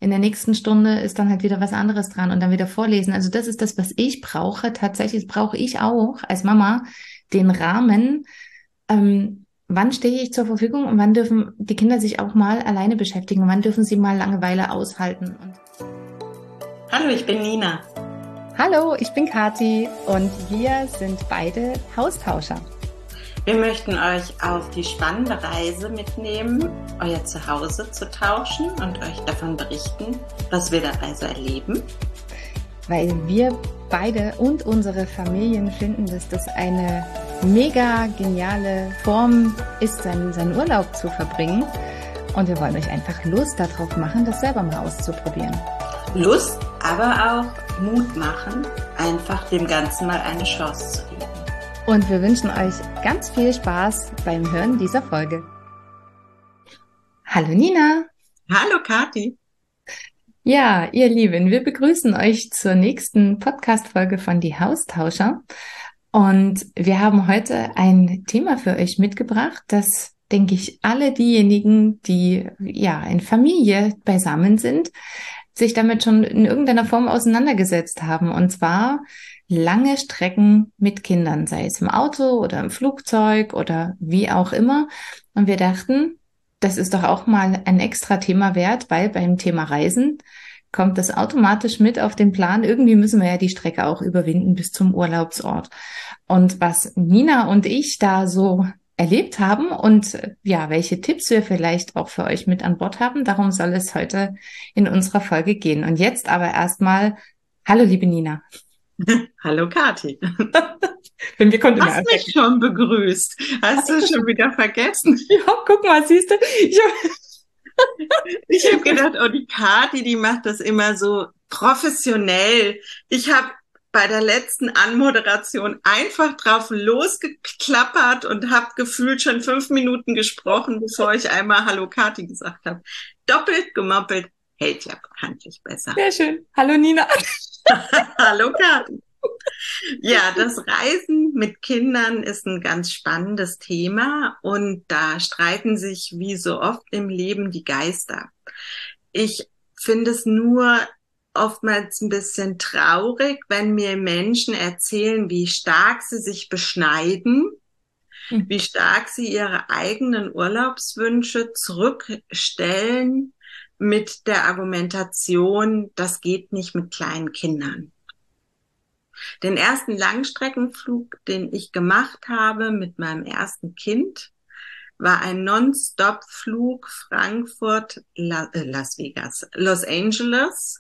in der nächsten Stunde ist dann halt wieder was anderes dran und dann wieder vorlesen. Also das ist das, was ich brauche. Tatsächlich brauche ich auch als Mama den Rahmen. Wann stehe ich zur Verfügung und wann dürfen die Kinder sich auch mal alleine beschäftigen? Wann dürfen sie mal Langeweile aushalten? Hallo, ich bin Nina. Hallo, ich bin Kathi und wir sind beide Haustauscher. Wir möchten euch auf die spannende Reise mitnehmen, euer Zuhause zu tauschen und euch davon berichten, was wir dabei so erleben. Weil wir beide und unsere Familien finden, dass das eine mega geniale Form ist, seinen Urlaub zu verbringen. Und wir wollen euch einfach Lust darauf machen, das selber mal auszuprobieren. Lust, aber auch Mut machen, einfach dem Ganzen mal eine Chance zu geben. Und wir wünschen euch ganz viel Spaß beim Hören dieser Folge. Hallo Nina. Hallo Kathi. Ja, ihr Lieben, wir begrüßen euch zur nächsten Podcast-Folge von Die Haustauscher. Und wir haben heute ein Thema für euch mitgebracht, das, denke ich, alle diejenigen, die ja in Familie beisammen sind, sich damit schon in irgendeiner Form auseinandergesetzt haben. Und zwar lange Strecken mit Kindern, sei es im Auto oder im Flugzeug oder wie auch immer. Und wir dachten, das ist doch auch mal ein extra Thema wert, weil beim Thema Reisen kommt das automatisch mit auf den Plan. Irgendwie müssen wir ja die Strecke auch überwinden bis zum Urlaubsort. Und was Nina und ich da so erlebt haben und ja, welche Tipps wir vielleicht auch für euch mit an Bord haben, darum soll es heute in unserer Folge gehen. Und jetzt aber erstmal, hallo liebe Nina. Hallo Kathi. Wir konnten Hast mich schon begrüßt. Hast du schon wieder vergessen? Ja, guck mal, siehst du. Ich hab gedacht, oh, die Kathi, die macht das immer so professionell. Ich habe bei der letzten Anmoderation einfach drauf losgeklappert und habe gefühlt schon 5 Minuten gesprochen, bevor ich einmal Hallo Kathi gesagt habe. Doppelt gemoppelt hält ja bekanntlich besser. Sehr schön. Hallo Nina. Hallo Kathi. Ja, das Reisen mit Kindern ist ein ganz spannendes Thema und da streiten sich wie so oft im Leben die Geister. Ich finde es nur oftmals ein bisschen traurig, wenn mir Menschen erzählen, wie stark sie sich beschneiden, wie stark sie ihre eigenen Urlaubswünsche zurückstellen mit der Argumentation, das geht nicht mit kleinen Kindern. Den ersten Langstreckenflug, den ich gemacht habe mit meinem ersten Kind, war ein Non-Stop-Flug Frankfurt, Las Vegas, Los Angeles.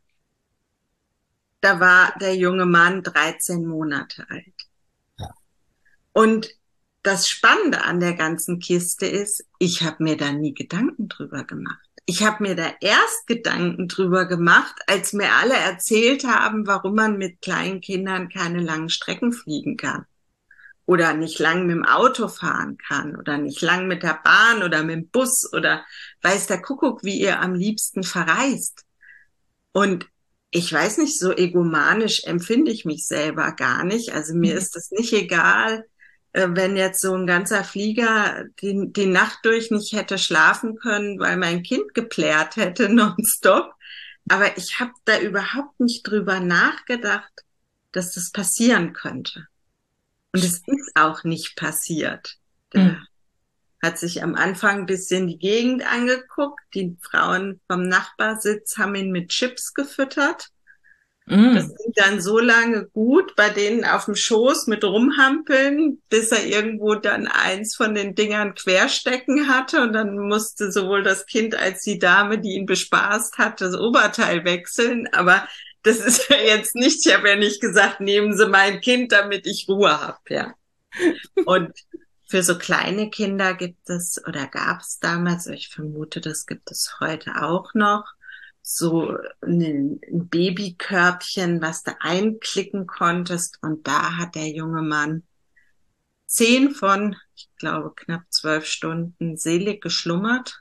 Da war der junge Mann 13 Monate alt. Und das Spannende an der ganzen Kiste ist, ich habe mir da nie Gedanken drüber gemacht. Ich habe mir da erst Gedanken drüber gemacht, als mir alle erzählt haben, warum man mit kleinen Kindern keine langen Strecken fliegen kann. Oder nicht lang mit dem Auto fahren kann. Oder nicht lang mit der Bahn oder mit dem Bus. Oder weiß der Kuckuck, wie ihr am liebsten verreist. Und ich weiß nicht, so egomanisch empfinde ich mich selber gar nicht. Also mir ist es nicht egal, wenn jetzt so ein ganzer Flieger die Nacht durch nicht hätte schlafen können, weil mein Kind geplärt hätte nonstop. Aber ich habe da überhaupt nicht drüber nachgedacht, dass das passieren könnte. Und es ist auch nicht passiert. Der hat sich am Anfang ein bisschen die Gegend angeguckt. Die Frauen vom Nachbarsitz haben ihn mit Chips gefüttert. Das ging dann so lange gut, bei denen auf dem Schoß mit rumhampeln, bis er irgendwo dann eins von den Dingern querstecken hatte. Und dann musste sowohl das Kind als die Dame, die ihn bespaßt hat, das Oberteil wechseln. Aber das ist ja jetzt nicht, ich habe ja nicht gesagt, nehmen Sie mein Kind, damit ich Ruhe habe, ja. Und für so kleine Kinder gibt es oder gab es damals, ich vermute, das gibt es heute auch noch, so ein Babykörbchen, was du einklicken konntest. Und da hat der junge Mann 10 von, ich glaube, knapp 12 Stunden selig geschlummert.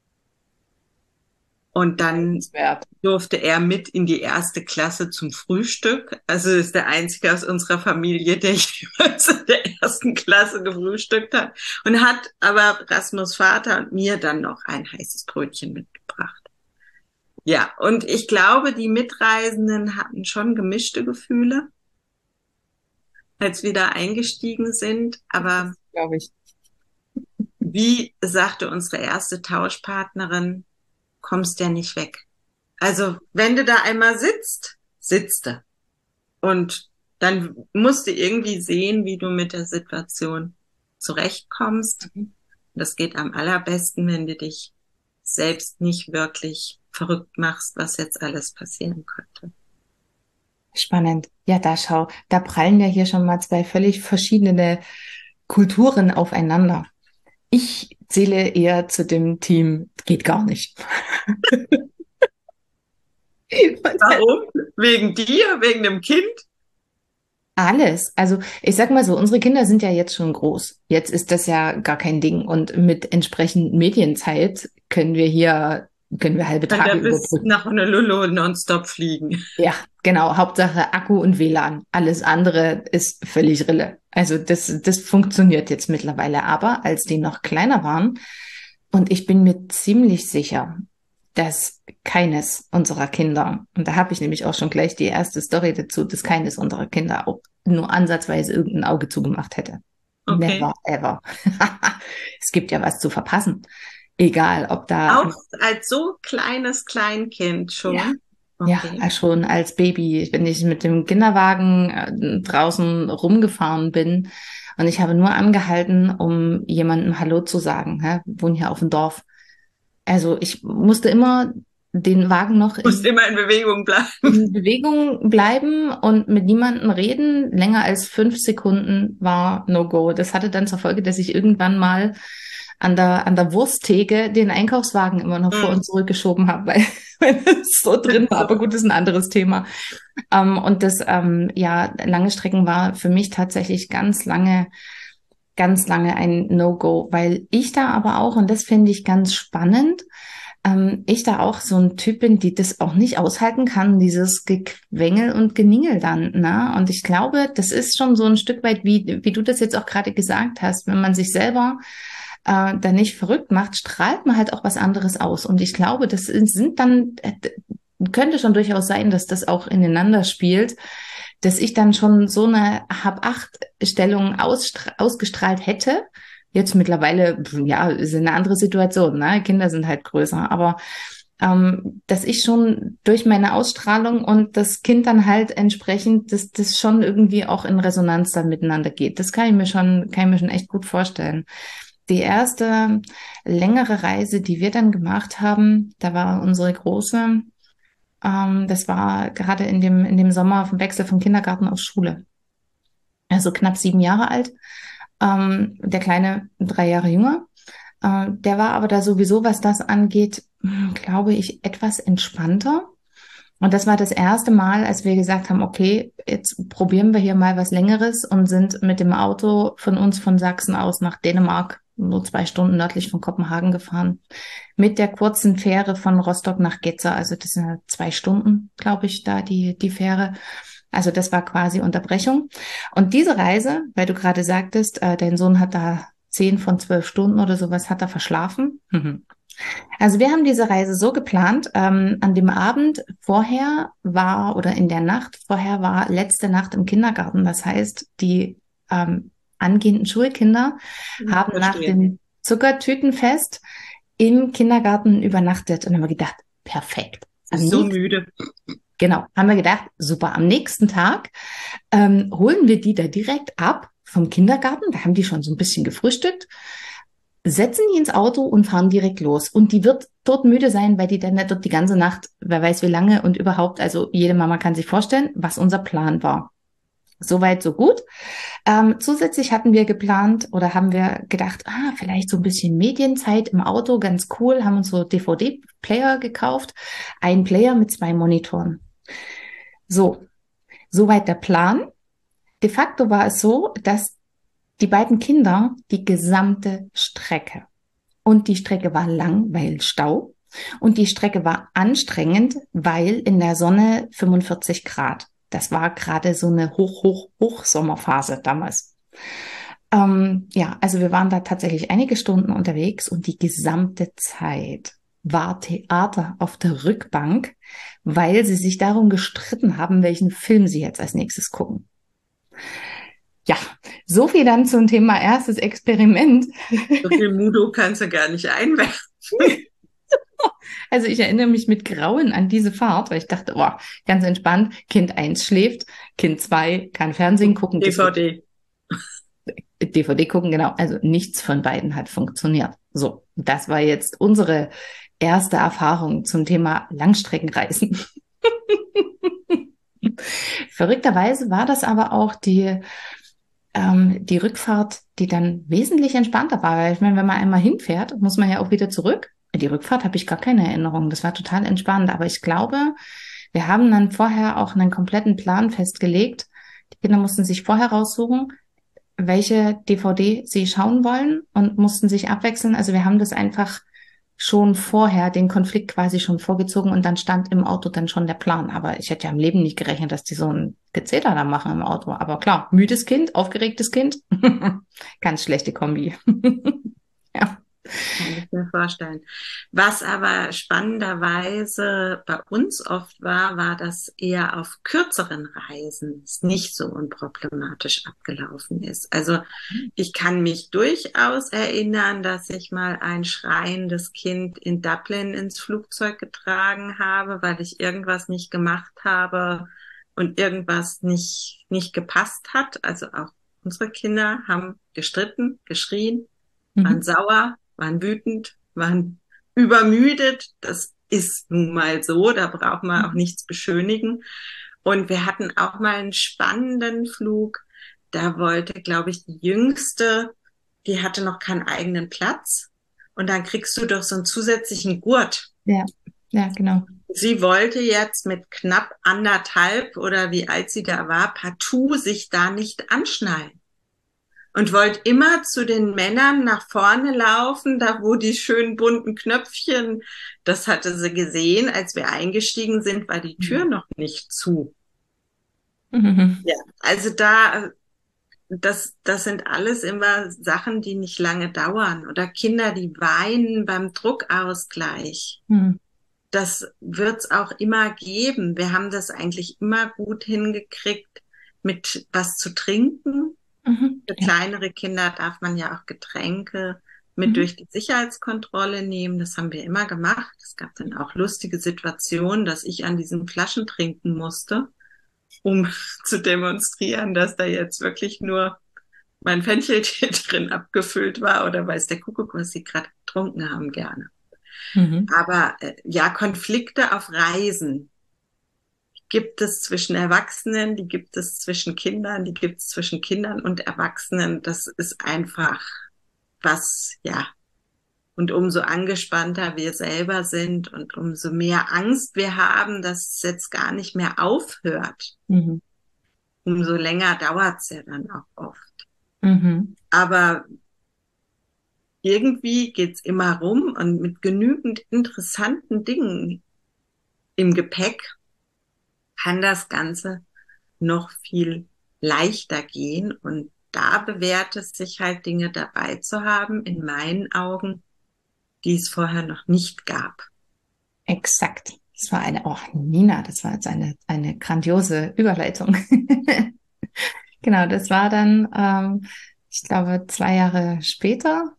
Und dann durfte er mit in die 1. Klasse zum Frühstück. Also ist der Einzige aus unserer Familie, der jeweils in der 1. Klasse gefrühstückt hat. Und hat aber Rasmus Vater und mir dann noch ein heißes Brötchen mitgebracht. Ja, und ich glaube, die Mitreisenden hatten schon gemischte Gefühle, als wir da eingestiegen sind. Aber Das glaube ich. wie sagte unsere erste Tauschpartnerin, kommst ja nicht weg. Also, wenn du da einmal sitzt, sitzt du. Und dann musst du irgendwie sehen, wie du mit der Situation zurechtkommst. Mhm. Das geht am allerbesten, wenn du dich selbst nicht wirklich verrückt machst, was jetzt alles passieren könnte. Spannend. Ja, da schau, da prallen ja hier schon mal zwei völlig verschiedene Kulturen aufeinander. Ich zähle eher zu dem Team, geht gar nicht. Warum? Wegen dir? Wegen dem Kind? Alles. Also ich sag mal so, unsere Kinder sind ja jetzt schon groß. Jetzt ist das ja gar kein Ding. Und mit entsprechend Medienzeit können wir halbe Kann der Tage bis überbrücken. nach Honolulu nonstop fliegen. Ja, genau. Hauptsache Akku und WLAN. Alles andere ist völlig Rille. Also das funktioniert jetzt mittlerweile. Aber als die noch kleiner waren, und ich bin mir ziemlich sicher, dass keines unserer Kinder, und da habe ich nämlich auch schon gleich die erste Story dazu, dass keines unserer Kinder auch nur ansatzweise irgendein Auge zugemacht hätte. Okay. Never ever. Es gibt ja was zu verpassen. Egal, ob da, Auch als so kleines Kleinkind ja, schon. ja, Okay. schon als Baby, wenn ich mit dem Kinderwagen draußen rumgefahren bin und ich habe nur angehalten, um jemandem Hallo zu sagen. Hä? Wir wohnen hier auf dem Dorf. Also ich musste immer den Wagen noch Musst immer in Bewegung bleiben. in Bewegung bleiben und mit niemandem reden. Länger als 5 Sekunden war No-Go. Das hatte dann zur Folge, dass ich irgendwann mal an der Wursttheke den Einkaufswagen immer noch vor und zurückgeschoben habe, weil es so drin war. Aber gut, das ist ein anderes Thema. Und das, ja, lange Strecken war für mich tatsächlich ganz lange ein No-Go, weil ich da aber auch, und das finde ich ganz spannend, ich da auch so ein Typ bin, die das auch nicht aushalten kann, dieses Gequengel und Geningel dann, ne? Und ich glaube, das ist schon so ein Stück weit, wie du das jetzt auch gerade gesagt hast, wenn man sich selber da nicht verrückt macht, strahlt man halt auch was anderes aus. Und ich glaube, das sind dann, könnte schon durchaus sein, dass das auch ineinander spielt, dass ich dann schon so eine Hab-Acht-Stellung ausgestrahlt hätte. Jetzt mittlerweile, ja, ist eine andere Situation, ne? Kinder sind halt größer, aber dass ich schon durch meine Ausstrahlung und das Kind dann halt entsprechend, dass das schon irgendwie auch in Resonanz dann miteinander geht. Das kann ich mir schon echt gut vorstellen. Die erste längere Reise, die wir dann gemacht haben, da war unsere Große, das war gerade in dem Sommer vom Wechsel vom Kindergarten auf Schule. Also knapp 7 Jahre alt. Der Kleine 3 Jahre jünger. Der war aber da sowieso, was das angeht, glaube ich, etwas entspannter. Und das war das erste Mal, als wir gesagt haben, okay, jetzt probieren wir hier mal was Längeres und sind mit dem Auto von uns von Sachsen aus nach Dänemark, nur 2 Stunden nördlich von Kopenhagen gefahren. Mit der kurzen Fähre von Rostock nach Gedser, also das sind 2 Stunden, glaube ich, da die Fähre. Also das war quasi Unterbrechung. Und diese Reise, weil du gerade sagtest, dein Sohn hat da 10 von 12 Stunden oder sowas hat er verschlafen. Mhm. Also wir haben diese Reise so geplant, an dem Abend vorher war oder in der Nacht vorher war letzte Nacht im Kindergarten. Das heißt, die angehenden Schulkinder haben nach Verstehe. dem Zuckertütenfest im Kindergarten übernachtet und haben wir gedacht, perfekt. Sie ist so müde. Genau, haben wir gedacht, super, am nächsten Tag holen wir die da direkt ab vom Kindergarten. Da haben die schon so ein bisschen gefrühstückt, setzen die ins Auto und fahren direkt los. Und die wird dort müde sein, weil die dann dort die ganze Nacht, wer weiß wie lange und überhaupt, also jede Mama kann sich vorstellen, was unser Plan war. Soweit, so gut. Zusätzlich hatten wir geplant oder haben wir gedacht, vielleicht so ein bisschen Medienzeit im Auto, ganz cool, haben uns so DVD-Player gekauft, ein Player mit 2 Monitoren. So, soweit der Plan. De facto war es so, dass die beiden Kinder die gesamte Strecke, und die Strecke war lang, weil Stau, und die Strecke war anstrengend, weil in der Sonne 45 Grad. Das war gerade so eine Hochsommerphase damals. Ja, also wir waren da tatsächlich einige Stunden unterwegs und die gesamte Zeit war Theater auf der Rückbank, weil sie sich darum gestritten haben, welchen Film sie jetzt als nächstes gucken. Ja, so viel dann zum Thema erstes Experiment. So viel Mudo kannst du gar nicht einwerfen. Also ich erinnere mich mit Grauen an diese Fahrt, weil ich dachte, oh, ganz entspannt, Kind 1 schläft, Kind 2 kann Fernsehen gucken. DVD gucken, genau. Also nichts von beiden hat funktioniert. So, das war jetzt unsere erste Erfahrung zum Thema Langstreckenreisen. Verrückterweise war das aber auch die Rückfahrt, die dann wesentlich entspannter war. Weil ich meine, wenn man einmal hinfährt, muss man ja auch wieder zurück. Die Rückfahrt habe ich gar keine Erinnerung. Das war total entspannt. Aber ich glaube, wir haben dann vorher auch einen kompletten Plan festgelegt. Die Kinder mussten sich vorher raussuchen, welche DVD sie schauen wollen und mussten sich abwechseln. Also wir haben das einfach schon vorher, den Konflikt quasi schon vorgezogen und dann stand im Auto dann schon der Plan. Aber ich hätte ja im Leben nicht gerechnet, dass die so ein Gezeter da machen im Auto. Aber klar, müdes Kind, aufgeregtes Kind, ganz schlechte Kombi. Ja. Kann ich mir vorstellen. Was aber spannenderweise bei uns oft war, dass eher auf kürzeren Reisen es nicht so unproblematisch abgelaufen ist. Also ich kann mich durchaus erinnern, dass ich mal ein schreiendes Kind in Dublin ins Flugzeug getragen habe, weil ich irgendwas nicht gemacht habe und irgendwas nicht gepasst hat. Also auch unsere Kinder haben gestritten, geschrien, waren sauer, waren wütend, waren übermüdet. Das ist nun mal so, da braucht man auch nichts beschönigen. Und wir hatten auch mal einen spannenden Flug. Da wollte, glaube ich, die Jüngste, die hatte noch keinen eigenen Platz. Und dann kriegst du doch so einen zusätzlichen Gurt. Ja, ja, genau. Sie wollte jetzt mit knapp 1,5 oder wie alt sie da war, partout sich da nicht anschnallen. Und wollte immer zu den Männern nach vorne laufen, da wo die schönen bunten Knöpfchen, das hatte sie gesehen, als wir eingestiegen sind, war die Tür noch nicht zu. Ja, also das sind alles immer Sachen, die nicht lange dauern. Oder Kinder, die weinen beim Druckausgleich. Das wird's auch immer geben. Wir haben das eigentlich immer gut hingekriegt, mit was zu trinken. Für kleinere Kinder darf man ja auch Getränke mit durch die Sicherheitskontrolle nehmen. Das haben wir immer gemacht. Es gab dann auch lustige Situationen, dass ich an diesen Flaschen trinken musste, um zu demonstrieren, dass da jetzt wirklich nur mein Fencheltee drin abgefüllt war oder weiß der Kuckuck, was sie gerade getrunken haben, gerne. Aber ja, Konflikte auf Reisen gibt es zwischen Erwachsenen, die gibt es zwischen Kindern, die gibt es zwischen Kindern und Erwachsenen. Das ist einfach was, ja. Und umso angespannter wir selber sind und umso mehr Angst wir haben, dass es jetzt gar nicht mehr aufhört, umso länger dauert's ja dann auch oft. Aber irgendwie geht's immer rum und mit genügend interessanten Dingen im Gepäck kann das Ganze noch viel leichter gehen. Und da bewährt es sich halt, Dinge dabei zu haben, in meinen Augen, die es vorher noch nicht gab. Exakt. Das war Nina, das war jetzt eine grandiose Überleitung. Genau, das war dann, ich glaube, 3 Jahre später,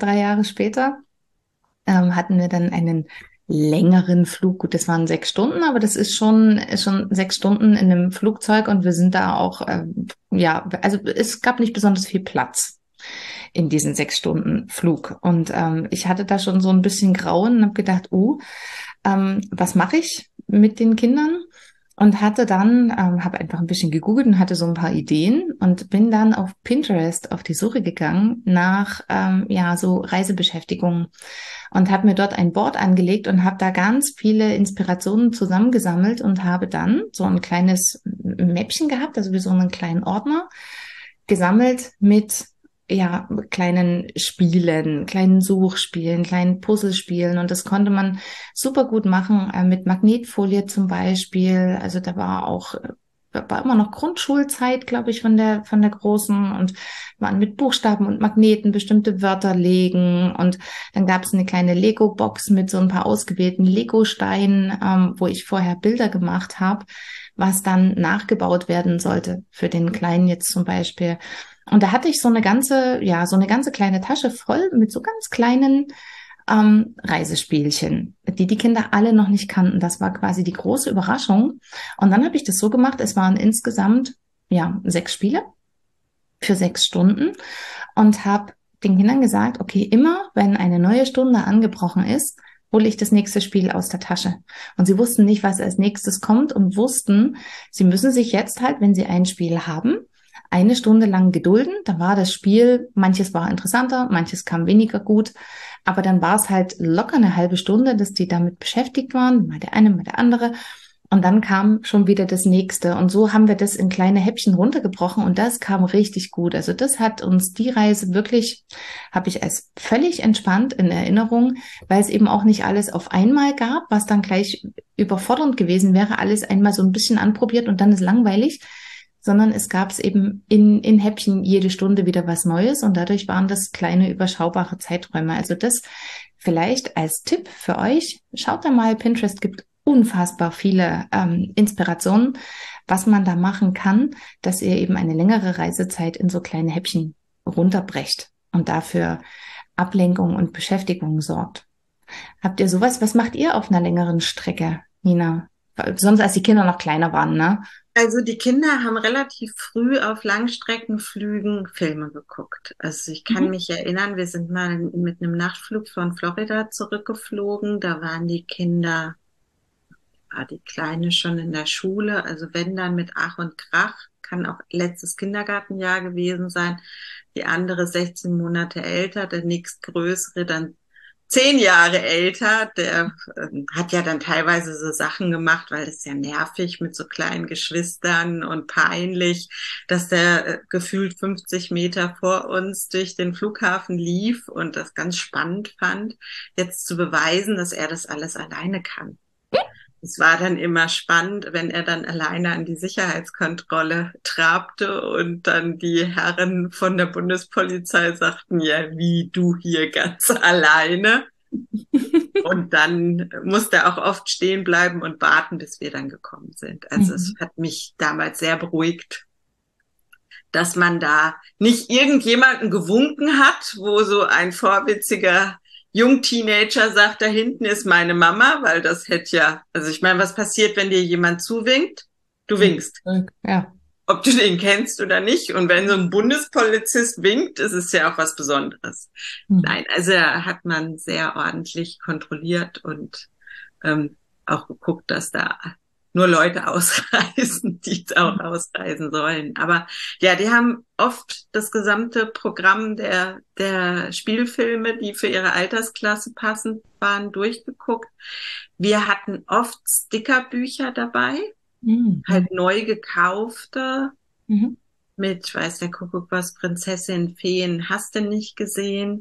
hatten wir dann einen längeren Flug. Gut, das waren 6 Stunden, aber das ist schon 6 Stunden in einem Flugzeug und wir sind da auch, also es gab nicht besonders viel Platz in diesen 6 Stunden Flug. Und ich hatte da schon so ein bisschen Grauen und habe gedacht, was mache ich mit den Kindern? Und hatte dann, habe einfach ein bisschen gegoogelt und hatte so ein paar Ideen und bin dann auf Pinterest auf die Suche gegangen nach so Reisebeschäftigungen und habe mir dort ein Board angelegt und habe da ganz viele Inspirationen zusammengesammelt und habe dann so ein kleines Mäppchen gehabt, also wie so einen kleinen Ordner, gesammelt mit kleinen Spielen, kleinen Suchspielen, kleinen Puzzlespielen und das konnte man super gut machen mit Magnetfolie zum Beispiel. Also da war auch war immer noch Grundschulzeit, glaube ich, von der Großen und waren mit Buchstaben und Magneten bestimmte Wörter legen und dann gab es eine kleine Lego-Box mit so ein paar ausgewählten Lego-Steinen, wo ich vorher Bilder gemacht habe, was dann nachgebaut werden sollte für den Kleinen jetzt zum Beispiel. Und da hatte ich so eine ganze kleine Tasche voll mit so ganz kleinen Reisespielchen, die die Kinder alle noch nicht kannten. Das war quasi die große Überraschung. Und dann habe ich das so gemacht, es waren insgesamt 6 Spiele für 6 Stunden und habe den Kindern gesagt, okay, immer wenn eine neue Stunde angebrochen ist, hole ich das nächste Spiel aus der Tasche. Und sie wussten nicht, was als nächstes kommt und wussten, sie müssen sich jetzt halt, wenn sie ein Spiel haben, eine Stunde lang gedulden. Da war das Spiel, manches war interessanter, manches kam weniger gut. Aber dann war es halt locker eine halbe Stunde, dass die damit beschäftigt waren, mal der eine, mal der andere. Und dann kam schon wieder das nächste. Und so haben wir das in kleine Häppchen runtergebrochen und das kam richtig gut. Also das hat uns die Reise wirklich, habe ich als völlig entspannt in Erinnerung, weil es eben auch nicht alles auf einmal gab, was dann gleich überfordernd gewesen wäre, alles einmal so ein bisschen anprobiert und dann ist langweilig, sondern es gab es eben in Häppchen jede Stunde wieder was Neues und dadurch waren das kleine, überschaubare Zeiträume. Also das vielleicht als Tipp für euch. Schaut da mal, Pinterest gibt unfassbar viele Inspirationen, was man da machen kann, dass ihr eben eine längere Reisezeit in so kleine Häppchen runterbrecht und dafür Ablenkung und Beschäftigung sorgt. Habt ihr sowas? Was macht ihr auf einer längeren Strecke, Nina? Sonst als die Kinder noch kleiner waren, ne? Also die Kinder haben relativ früh auf Langstreckenflügen Filme geguckt. Also ich kann Mhm. mich erinnern, wir sind mal mit einem Nachtflug von Florida zurückgeflogen. Da waren die Kinder, war die Kleine schon in der Schule. Also wenn dann mit Ach und Krach, kann auch letztes Kindergartenjahr gewesen sein. Die andere 16 Monate älter, der nächstgrößere dann 10 Jahre älter, der hat ja dann teilweise so Sachen gemacht, weil es ja nervig mit so kleinen Geschwistern und peinlich, dass der gefühlt 50 Meter vor uns durch den Flughafen lief und das ganz spannend fand, jetzt zu beweisen, dass er das alles alleine kann. Es war dann immer spannend, wenn er dann alleine an die Sicherheitskontrolle trabte und dann die Herren von der Bundespolizei sagten, ja, wie du hier ganz alleine. Und dann musste er auch oft stehen bleiben und warten, bis wir dann gekommen sind. Also es Mhm. hat mich damals sehr beruhigt, dass man da nicht irgendjemanden gewunken hat, wo so ein vorwitziger Jungteenager sagt, da hinten ist meine Mama, weil das hätte ja, also ich meine, was passiert, wenn dir jemand zuwinkt? Du winkst, Ja. ob du den kennst oder nicht. Und wenn so ein Bundespolizist winkt, ist es ja auch was Besonderes. Mhm. Nein, also hat man sehr ordentlich kontrolliert und ähm, auch geguckt, dass da nur Leute ausreisen, die auch ausreisen sollen. Aber ja, die haben oft das gesamte Programm der Spielfilme, die für ihre Altersklasse passend waren, durchgeguckt. Wir hatten oft Stickerbücher dabei, Mhm. halt neu gekaufte Mhm. mit, weiß der Kuckuck was, Prinzessin, Feen, hast du nicht gesehen.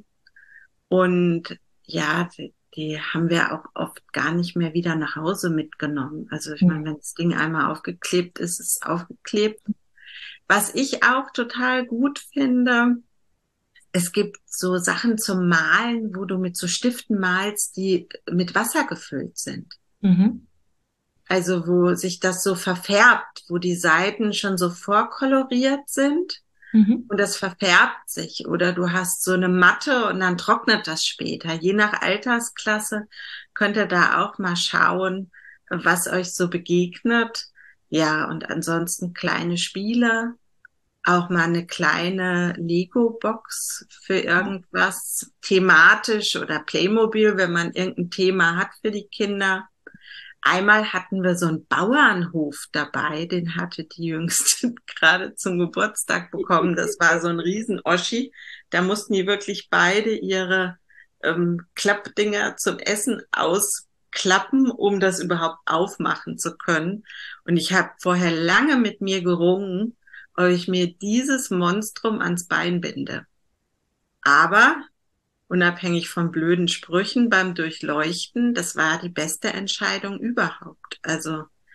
Und ja, die haben wir auch oft gar nicht mehr wieder nach Hause mitgenommen. Also ich meine, Mhm. wenn das Ding einmal aufgeklebt ist, ist es aufgeklebt. Was ich auch total gut finde, es gibt so Sachen zum Malen, wo du mit so Stiften malst, die mit Wasser gefüllt sind. Mhm. Also wo sich das so verfärbt, wo die Seiten schon so vorkoloriert sind Mhm. und das verfärbt sich. Oder du hast so eine Matte und dann trocknet das später. Je nach Altersklasse könnt ihr da auch mal schauen, was euch so begegnet. Ja, und ansonsten kleine Spiele, auch mal eine kleine Lego-Box für irgendwas thematisch oder Playmobil, wenn man irgendein Thema hat für die Kinder. Einmal hatten wir so einen Bauernhof dabei, den hatte die Jüngste gerade zum Geburtstag bekommen. Das war so ein Riesen-Oschi. Da mussten die wirklich beide ihre Klappdinger zum Essen ausklappen, um das überhaupt aufmachen zu können. Und ich habe vorher lange mit mir gerungen, ob ich mir dieses Monstrum ans Bein binde. Aber unabhängig von blöden Sprüchen beim Durchleuchten, das war die beste Entscheidung überhaupt. Also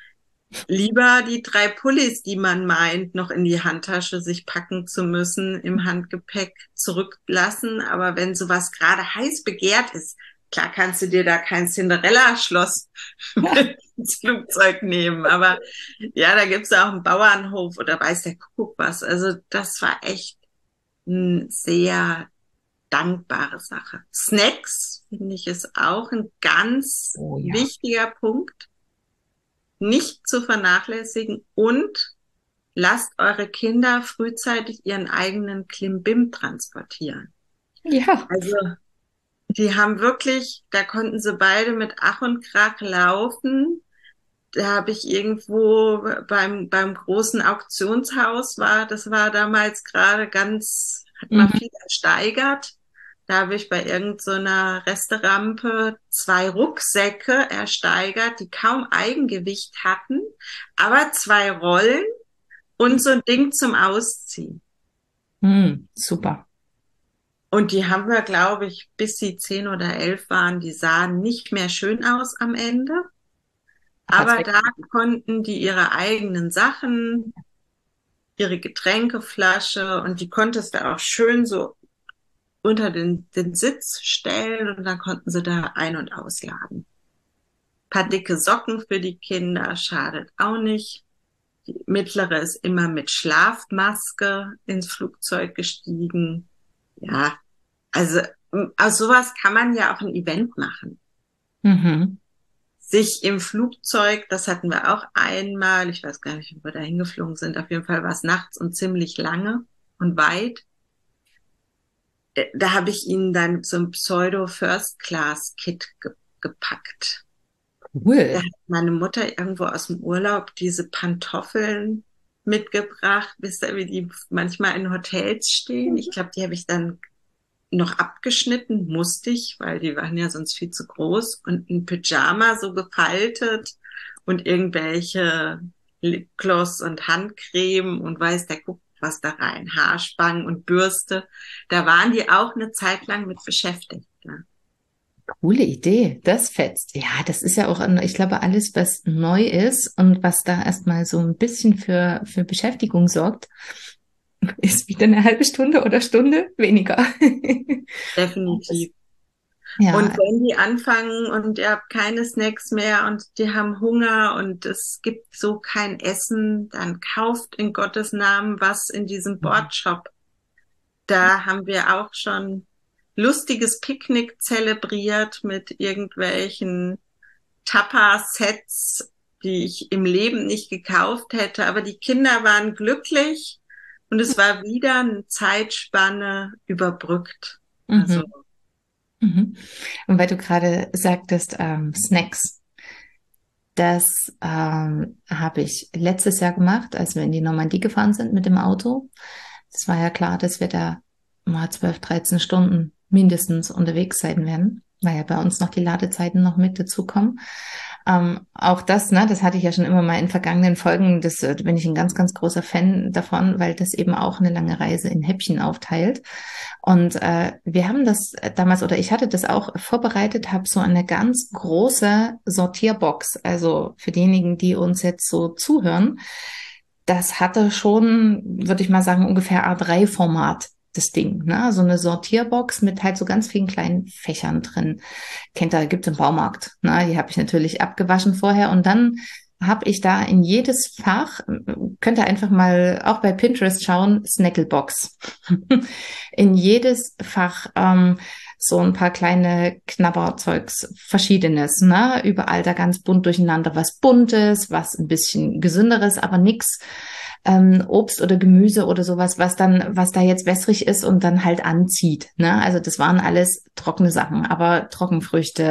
lieber die 3 Pullis, die man meint, noch in die Handtasche sich packen zu müssen, im Handgepäck zurücklassen. Aber wenn sowas gerade heiß begehrt ist, klar kannst du dir da kein Cinderella-Schloss ins Flugzeug nehmen. Aber ja, da gibt's auch einen Bauernhof oder weiß der Kuckuck was. Also das war echt eine sehr dankbare Sache. Snacks, finde ich, ist auch ein ganz Oh ja. wichtiger Punkt, nicht zu vernachlässigen, und lasst eure Kinder frühzeitig ihren eigenen Klimbim transportieren. Ja. Also die haben wirklich, da konnten sie beide mit Ach und Krach laufen. Da habe ich irgendwo beim großen Auktionshaus das war damals gerade ganz, hat man Mhm. viel ersteigert. Da habe ich bei irgendeiner Resterampe 2 Rucksäcke ersteigert, die kaum Eigengewicht hatten, aber 2 Rollen und so ein Ding zum Ausziehen. Super. Und die haben wir, glaube ich, bis sie 10 oder 11 waren, die sahen nicht mehr schön aus am Ende. Aber Aber Zweck. da konnten die ihre eigenen Sachen, ihre Getränkeflasche, und die konntest du auch schön so unter den Sitz stellen und dann konnten sie da ein- und ausladen. Ein paar dicke Socken für die Kinder, schadet auch nicht. Die mittlere ist immer mit Schlafmaske ins Flugzeug gestiegen. Ja, also aus sowas kann man ja auch ein Event machen. Mhm. Sich im Flugzeug, das hatten wir auch einmal, ich weiß gar nicht, ob wir da hingeflogen sind, auf jeden Fall war es nachts und ziemlich lange und weit. Da habe ich ihnen dann so ein Pseudo-First-Class-Kit gepackt. Da Cool. hat meine Mutter irgendwo aus dem Urlaub diese Pantoffeln mitgebracht. Wisst ihr, wie die manchmal in Hotels stehen? Ich glaube, die habe ich dann noch abgeschnitten, musste ich, weil die waren ja sonst viel zu groß, und ein Pyjama so gefaltet und irgendwelche Lipgloss und Handcreme und weiß der guckt was da rein, Haarspangen und Bürste. Da waren die auch eine Zeit lang mit beschäftigt. Ne? Coole Idee. Das fetzt. Ja, das ist ja auch, ich glaube, alles, was neu ist und was da erstmal so ein bisschen für Beschäftigung sorgt, ist wieder eine halbe Stunde oder Stunde weniger. Das, Definitiv. Und ja. wenn die anfangen und ihr habt keine Snacks mehr und die haben Hunger und es gibt so kein Essen, dann kauft in Gottes Namen was in diesem Boardshop. Da haben wir auch schon lustiges Picknick zelebriert mit irgendwelchen Tapa-Sets, die ich im Leben nicht gekauft hätte. Aber die Kinder waren glücklich und es war wieder eine Zeitspanne überbrückt. Also, Mhm. Mhm. Und weil du gerade sagtest, Snacks, das habe ich letztes Jahr gemacht, als wir in die Normandie gefahren sind mit dem Auto. Es war ja klar, dass wir da mal 12, 13 Stunden mindestens unterwegs sein werden, weil ja bei uns noch die Ladezeiten noch mit dazukommen. Auch das, ne, das hatte ich ja schon immer mal in vergangenen Folgen, das bin ich ein ganz, ganz großer Fan davon, weil das eben auch eine lange Reise in Häppchen aufteilt. Und wir haben das damals, oder ich hatte das auch vorbereitet, habe so eine ganz große Sortierbox. Also für diejenigen, die uns jetzt so zuhören, das hatte schon, würde ich mal sagen, ungefähr A3-Format, das Ding. Ne? So eine Sortierbox mit halt so ganz vielen kleinen Fächern drin. Kennt ihr, gibt's im Baumarkt. Ne? Die habe ich natürlich abgewaschen vorher und dann habe ich da in jedes Fach, könnt ihr einfach mal auch bei Pinterest schauen, Snacklebox. In jedes Fach so ein paar kleine Knabberzeugs, Verschiedenes, ne? Überall da ganz bunt durcheinander, was Buntes, was ein bisschen Gesünderes, aber nix Obst oder Gemüse oder sowas, was da jetzt wässrig ist und dann halt anzieht. Ne? Also das waren alles trockene Sachen, aber Trockenfrüchte,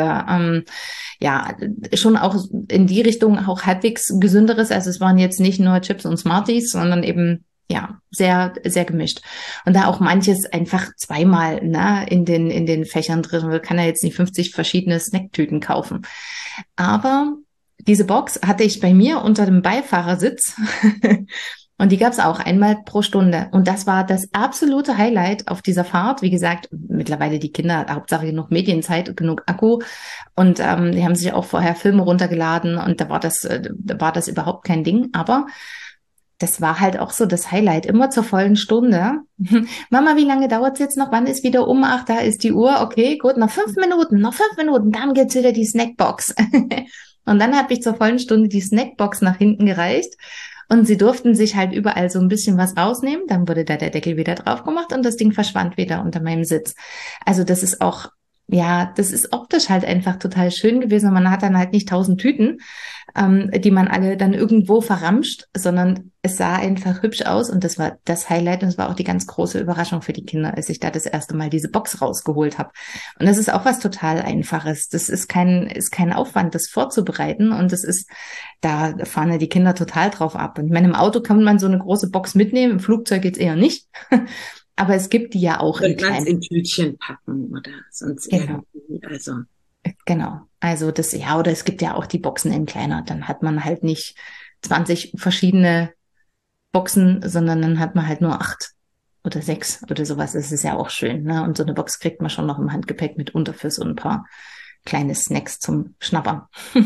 ja, schon auch in die Richtung auch halbwegs gesünderes. Also es waren jetzt nicht nur Chips und Smarties, sondern eben ja, sehr, sehr gemischt. Und da auch manches einfach zweimal, ne, in den Fächern drin. Man kann ja jetzt nicht 50 verschiedene Snacktüten kaufen. Aber diese Box hatte ich bei mir unter dem Beifahrersitz Und die gab es auch einmal pro Stunde. Und das war das absolute Highlight auf dieser Fahrt. Wie gesagt, mittlerweile die Kinder, Hauptsache genug Medienzeit, genug Akku. Und die haben sich auch vorher Filme runtergeladen und da war das überhaupt kein Ding. Aber das war halt auch so das Highlight, immer zur vollen Stunde. Mama, wie lange dauert's jetzt noch? Wann ist wieder um? Ach, da ist die Uhr. Okay, gut, noch 5 Minuten, dann gibt's wieder die Snackbox. Und dann habe ich zur vollen Stunde die Snackbox nach hinten gereicht. Und sie durften sich halt überall so ein bisschen was rausnehmen. Dann wurde da der Deckel wieder drauf gemacht und das Ding verschwand wieder unter meinem Sitz. Also das ist auch, ja, das ist optisch halt einfach total schön gewesen. Und man hat dann halt nicht 1000 Tüten, die man alle dann irgendwo verramscht, sondern es sah einfach hübsch aus und das war das Highlight und es war auch die ganz große Überraschung für die Kinder, als ich da das erste Mal diese Box rausgeholt habe. Und das ist auch was total Einfaches. Das ist kein Aufwand, das vorzubereiten und da fahren ja die Kinder total drauf ab. Und ich meine, im Auto kann man so eine große Box mitnehmen, im Flugzeug jetzt eher nicht. Aber es gibt die ja auch in Könnte man es kleinen. in Tütchen packen oder sonst Genau. irgendwie, also. Genau. Also oder es gibt ja auch die Boxen in kleiner. Dann hat man halt nicht 20 verschiedene Boxen, sondern dann hat man halt nur 8 oder 6 oder sowas. Das ist ja auch schön, ne? Und so eine Box kriegt man schon noch im Handgepäck mitunter für so ein paar kleine Snacks zum Schnappern.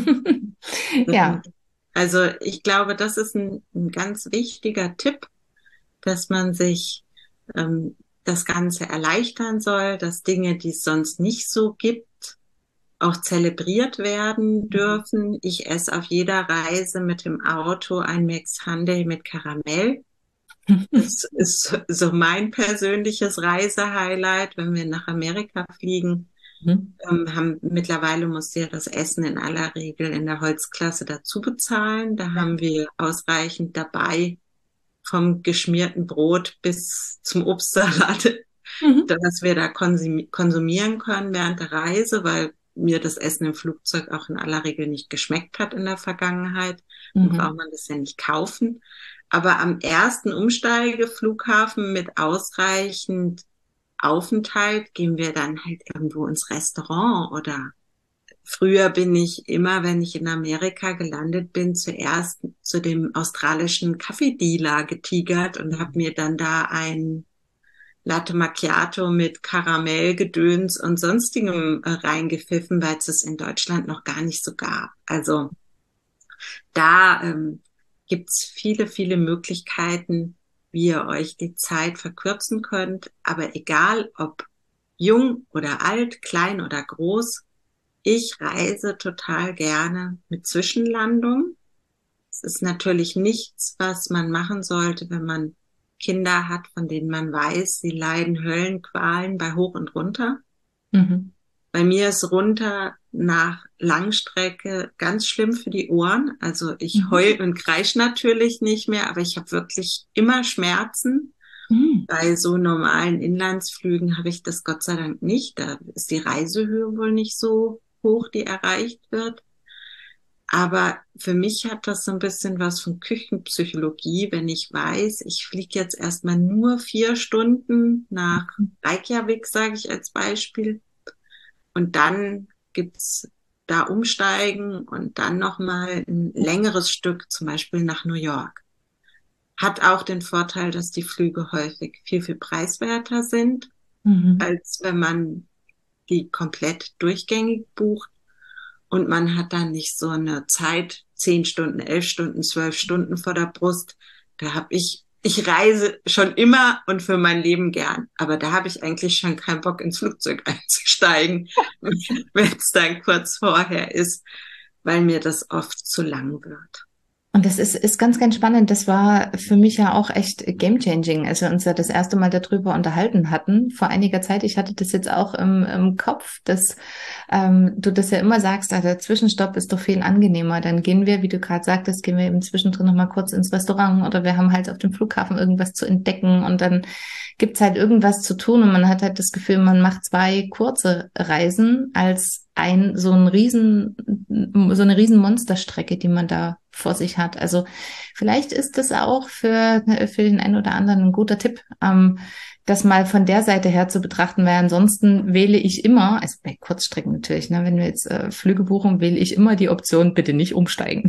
Ja. Also ich glaube, das ist ein ganz wichtiger Tipp, dass man sich das Ganze erleichtern soll, dass Dinge, die es sonst nicht so gibt, auch zelebriert werden dürfen. Ich esse auf jeder Reise mit dem Auto ein Mix Sundae mit Karamell. Das ist so mein persönliches Reisehighlight, wenn wir nach Amerika fliegen. Mittlerweile muss ja das Essen in aller Regel in der Holzklasse dazu bezahlen. Da haben wir ausreichend dabei, vom geschmierten Brot bis zum Obstsalat, dass wir da konsumieren können während der Reise, weil mir das Essen im Flugzeug auch in aller Regel nicht geschmeckt hat in der Vergangenheit. Dann braucht man das ja nicht kaufen. Aber am ersten Umsteigeflughafen mit ausreichend Aufenthalt gehen wir dann halt irgendwo ins Restaurant oder früher bin ich immer, wenn ich in Amerika gelandet bin, zuerst zu dem australischen Kaffeedealer getigert und habe mir dann da ein Latte Macchiato mit Karamellgedöns und sonstigem reingepfiffen, weil es in Deutschland noch gar nicht so gab. Also da gibt's viele, viele Möglichkeiten, wie ihr euch die Zeit verkürzen könnt. Aber egal, ob jung oder alt, klein oder groß, ich reise total gerne mit Zwischenlandung. Es ist natürlich nichts, was man machen sollte, wenn man Kinder hat, von denen man weiß, sie leiden Höllenqualen bei Hoch und Runter. Bei mir ist runter nach Langstrecke ganz schlimm für die Ohren. Also ich heul und kreisch natürlich nicht mehr, aber ich habe wirklich immer Schmerzen. Bei so normalen Inlandsflügen habe ich das Gott sei Dank nicht. Da ist die Reisehöhe wohl nicht so hoch, die erreicht wird. Aber für mich hat das so ein bisschen was von Küchenpsychologie, wenn ich weiß, ich fliege jetzt erstmal nur 4 Stunden nach Reykjavik, sage ich als Beispiel. Und dann gibt's da Umsteigen und dann nochmal ein längeres Stück, zum Beispiel nach New York. Hat auch den Vorteil, dass die Flüge häufig viel, viel preiswerter sind, als wenn man die komplett durchgängig bucht. Und man hat dann nicht so eine Zeit, 10 Stunden, 11 Stunden, 12 Stunden vor der Brust. Da habe ich reise schon immer und für mein Leben gern. Aber da habe ich eigentlich schon keinen Bock, ins Flugzeug einzusteigen, wenn es dann kurz vorher ist, weil mir das oft zu lang wird. Und das ist ganz, ganz spannend. Das war für mich ja auch echt game-changing, als wir uns ja das erste Mal darüber unterhalten hatten. Vor einiger Zeit, ich hatte das jetzt auch im Kopf, dass du das ja immer sagst, der Zwischenstopp ist doch viel angenehmer. Dann gehen wir, wie du gerade sagtest, gehen wir eben zwischendrin noch mal kurz ins Restaurant oder wir haben halt auf dem Flughafen irgendwas zu entdecken und dann gibt's halt irgendwas zu tun und man hat halt das Gefühl, man macht 2 kurze Reisen als so eine riesen Monsterstrecke, die man da vor sich hat. Also vielleicht ist das auch für den einen oder anderen ein guter Tipp, das mal von der Seite her zu betrachten, weil ansonsten wähle ich immer, also bei Kurzstrecken natürlich, ne, wenn wir jetzt Flüge buchen, wähle ich immer die Option, bitte nicht umsteigen.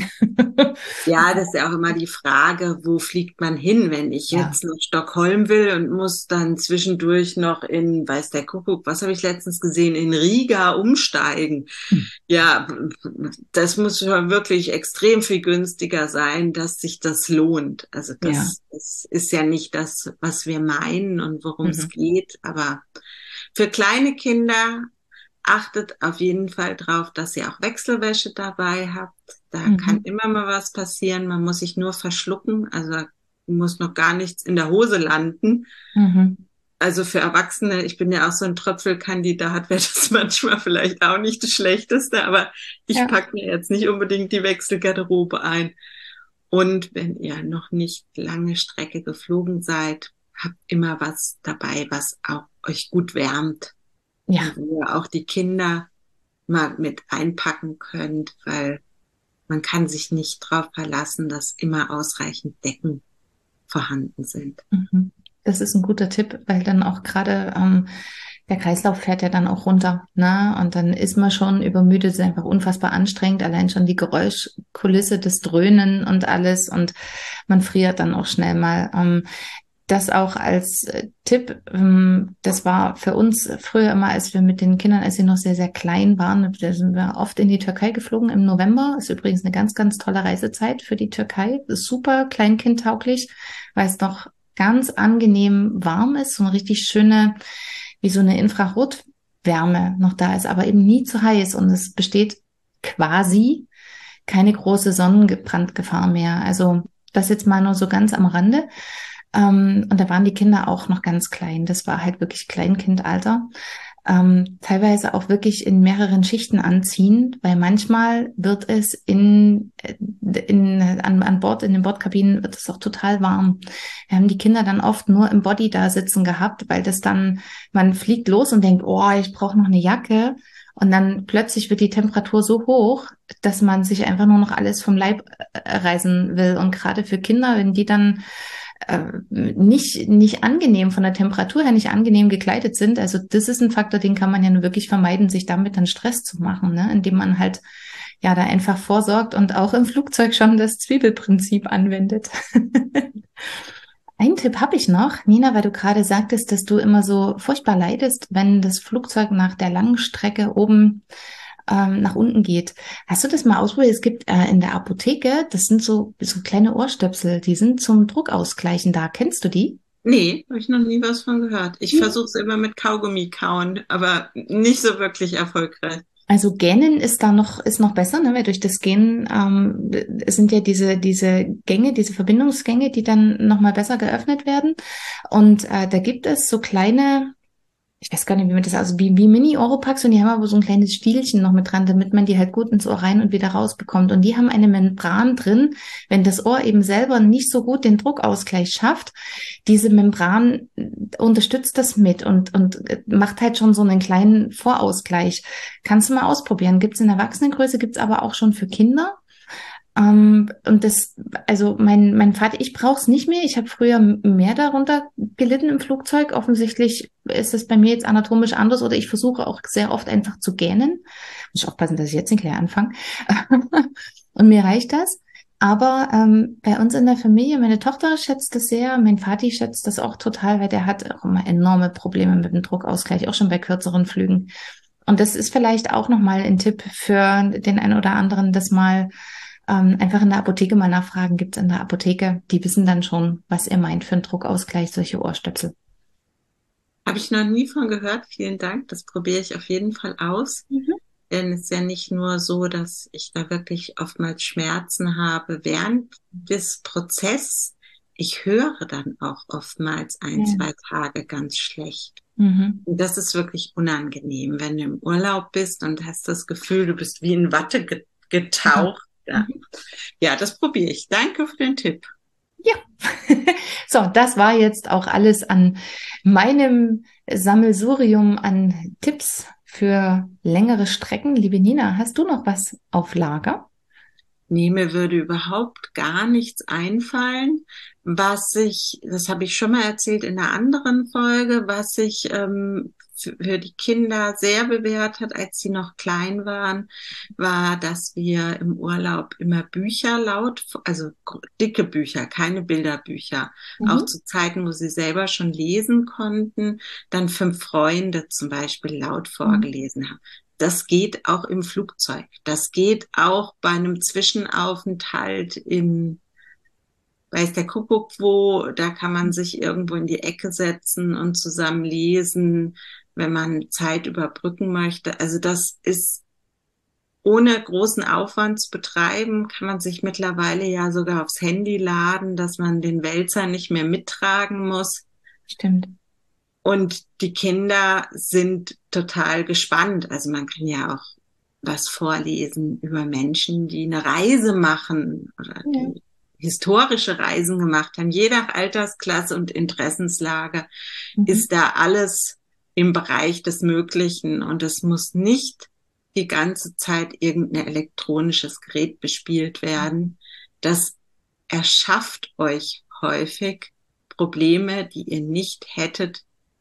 Ja, das ist ja auch immer die Frage, wo fliegt man hin, wenn ich Ja. jetzt nach Stockholm will und muss dann zwischendurch noch in, weiß der Kuckuck, was habe ich letztens gesehen, in Riga umsteigen. Hm. Ja, das muss schon wirklich extrem viel günstiger sein, dass sich das lohnt. Also Ja. das ist ja nicht das, was wir meinen und worum es Mhm. geht, aber für kleine Kinder achtet auf jeden Fall drauf, dass ihr auch Wechselwäsche dabei habt. Da kann Mhm. immer mal was passieren. Man muss sich nur verschlucken. Also da muss noch gar nichts in der Hose landen. Mhm. Also für Erwachsene, ich bin ja auch so ein Tröpfelkandidat, wäre das manchmal vielleicht auch nicht das Schlechteste, aber ich Ja. packe mir jetzt nicht unbedingt die Wechselgarderobe ein. Und wenn ihr noch nicht lange Strecke geflogen seid, habt immer was dabei, was auch euch gut wärmt und Ja. wo ihr auch die Kinder mal mit einpacken könnt, weil man kann sich nicht darauf verlassen, dass immer ausreichend Decken vorhanden sind. Mhm. Das ist ein guter Tipp, weil dann auch gerade der Kreislauf fährt ja dann auch runter, ne? Und dann ist man schon übermüdet, es ist einfach unfassbar anstrengend, allein schon die Geräuschkulisse, das Dröhnen und alles und man friert dann auch schnell mal. Das auch als Tipp, das war für uns früher immer, als wir mit den Kindern, als sie noch sehr, sehr klein waren, da sind wir oft in die Türkei geflogen im November. Ist übrigens eine ganz, ganz tolle Reisezeit für die Türkei. Ist super kleinkindtauglich, weil es noch ganz angenehm warm ist, so eine richtig schöne, wie so eine Infrarotwärme noch da ist, aber eben nie zu heiß und es besteht quasi keine große Sonnenbrandgefahr mehr. Also das jetzt mal nur so ganz am Rande. Und da waren die Kinder auch noch ganz klein. Das war halt wirklich Kleinkindalter. Teilweise auch wirklich in mehreren Schichten anziehen, weil manchmal wird es an Bord, in den Bordkabinen wird es auch total warm. Wir haben die Kinder dann oft nur im Body da sitzen gehabt, weil das dann, man fliegt los und denkt, oh, ich brauche noch eine Jacke. Und dann plötzlich wird die Temperatur so hoch, dass man sich einfach nur noch alles vom Leib reißen will. Und gerade für Kinder, wenn die dann nicht angenehm von der Temperatur her nicht angenehm gekleidet sind. Also das ist ein Faktor, den kann man ja nur wirklich vermeiden, sich damit dann Stress zu machen, ne? Indem man halt ja da einfach vorsorgt und auch im Flugzeug schon das Zwiebelprinzip anwendet. Ein Tipp habe ich noch, Nina, weil du gerade sagtest, dass du immer so furchtbar leidest, wenn das Flugzeug nach der langen Strecke oben nach unten geht. Hast du das mal ausprobiert? Es gibt in der Apotheke, das sind so kleine Ohrstöpsel, die sind zum Druckausgleichen da. Kennst du die? Nee, habe ich noch nie was von gehört. Ich Nee. versuche es immer mit Kaugummi kauen, aber nicht so wirklich erfolgreich. Also Gähnen ist noch besser, ne? Weil durch das Gähnen es sind ja diese Gänge, diese Verbindungsgänge, die dann nochmal besser geöffnet werden. Und da gibt es so kleine, ich weiß gar nicht, wie man das, also wie Mini-Oropax und die haben aber so ein kleines Stielchen noch mit dran, damit man die halt gut ins Ohr rein und wieder rausbekommt. Und die haben eine Membran drin, wenn das Ohr eben selber nicht so gut den Druckausgleich schafft. Diese Membran unterstützt das mit und macht halt schon so einen kleinen Vorausgleich. Kannst du mal ausprobieren. Gibt's in Erwachsenengröße, gibt's aber auch schon für Kinder. Und das, also mein Vater, ich brauche es nicht mehr. Ich habe früher mehr darunter gelitten im Flugzeug. Offensichtlich ist es bei mir jetzt anatomisch anders oder ich versuche auch sehr oft einfach zu gähnen. Muss ich aufpassen, dass ich jetzt nicht gleich anfange. Und mir reicht das. Aber bei uns in der Familie, meine Tochter schätzt das sehr, mein Vati schätzt das auch total, weil der hat auch immer enorme Probleme mit dem Druckausgleich, auch schon bei kürzeren Flügen. Und das ist vielleicht auch nochmal ein Tipp für den einen oder anderen, das mal einfach in der Apotheke mal nachfragen. Gibt es in der Apotheke, die wissen dann schon, was er meint für einen Druckausgleich, solche Ohrstöpsel. Habe ich noch nie von gehört. Vielen Dank. Das probiere ich auf jeden Fall aus. Mhm. Denn es ist ja nicht nur so, dass ich da wirklich oftmals Schmerzen habe während des Prozesses. Ich höre dann auch oftmals ein, Ja. 2 Tage ganz schlecht. Mhm. Und das ist wirklich unangenehm, wenn du im Urlaub bist und hast das Gefühl, du bist wie in Watte Ja. getaucht. Ja, Mhm. ja, das probiere ich. Danke für den Tipp. Ja. So, das war jetzt auch alles an meinem Sammelsurium an Tipps für längere Strecken. Liebe Nina, hast du noch was auf Lager? Nee, mir würde überhaupt gar nichts einfallen, das habe ich schon mal erzählt in einer anderen Folge, was sich für die Kinder sehr bewährt hat, als sie noch klein waren, war, dass wir im Urlaub immer Bücher also dicke Bücher, keine Bilderbücher, auch Mhm. zu Zeiten, wo sie selber schon lesen konnten, dann 5 Freunde zum Beispiel laut Mhm. vorgelesen haben. Das geht auch im Flugzeug. Das geht auch bei einem Zwischenaufenthalt in, weiß der Kuckuck wo, da kann man sich irgendwo in die Ecke setzen und zusammen lesen, wenn man Zeit überbrücken möchte. Also das ist ohne großen Aufwand zu betreiben, kann man sich mittlerweile ja sogar aufs Handy laden, dass man den Wälzer nicht mehr mittragen muss. Stimmt. Und die Kinder sind total gespannt. Also man kann ja auch was vorlesen über Menschen, die eine Reise machen oder Ja. die historische Reisen gemacht haben. Je nach Altersklasse und Interessenslage Mhm. ist da alles im Bereich des Möglichen und es muss nicht die ganze Zeit irgendein elektronisches Gerät bespielt werden. Das erschafft euch häufig Probleme, die ihr nicht hättet,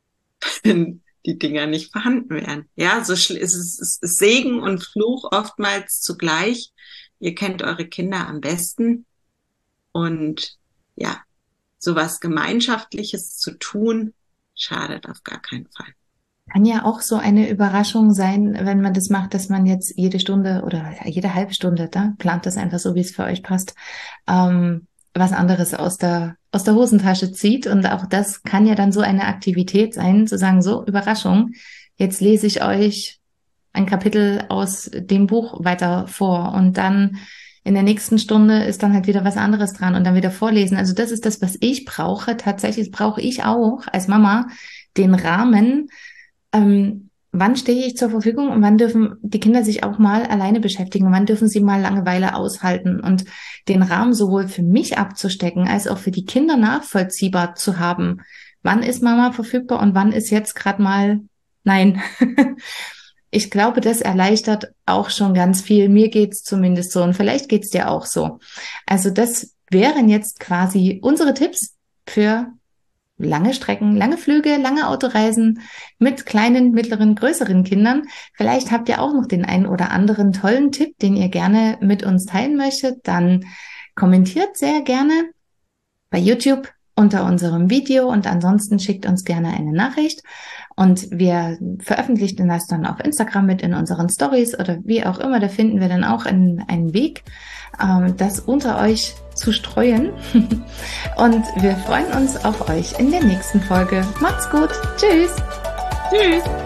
wenn die Dinger nicht vorhanden wären. Ja, so es ist Segen und Fluch oftmals zugleich. Ihr kennt eure Kinder am besten und ja, sowas Gemeinschaftliches zu tun, schadet auf gar keinen Fall. Kann ja auch so eine Überraschung sein, wenn man das macht, dass man jetzt jede Stunde oder jede halbe Stunde, da plant das einfach so, wie es für euch passt, was anderes aus der Hosentasche zieht. Und auch das kann ja dann so eine Aktivität sein, zu sagen, so, Überraschung, jetzt lese ich euch ein Kapitel aus dem Buch weiter vor und dann in der nächsten Stunde ist dann halt wieder was anderes dran und dann wieder vorlesen. Also das ist das, was ich brauche. Tatsächlich brauche ich auch als Mama den Rahmen, wann stehe ich zur Verfügung und wann dürfen die Kinder sich auch mal alleine beschäftigen, wann dürfen sie mal Langeweile aushalten und den Rahmen sowohl für mich abzustecken, als auch für die Kinder nachvollziehbar zu haben. Wann ist Mama verfügbar und wann ist jetzt gerade mal nein. Ich glaube, das erleichtert auch schon ganz viel. Mir geht's zumindest so und vielleicht geht's dir auch so. Also das wären jetzt quasi unsere Tipps für lange Strecken, lange Flüge, lange Autoreisen mit kleinen, mittleren, größeren Kindern. Vielleicht habt ihr auch noch den einen oder anderen tollen Tipp, den ihr gerne mit uns teilen möchtet. Dann kommentiert sehr gerne bei YouTube unter unserem Video und ansonsten schickt uns gerne eine Nachricht und wir veröffentlichen das dann auf Instagram mit in unseren Stories oder wie auch immer. Da finden wir dann auch einen Weg, das unter euch zu streuen. Und wir freuen uns auf euch in der nächsten Folge. Macht's gut. Tschüss. Tschüss.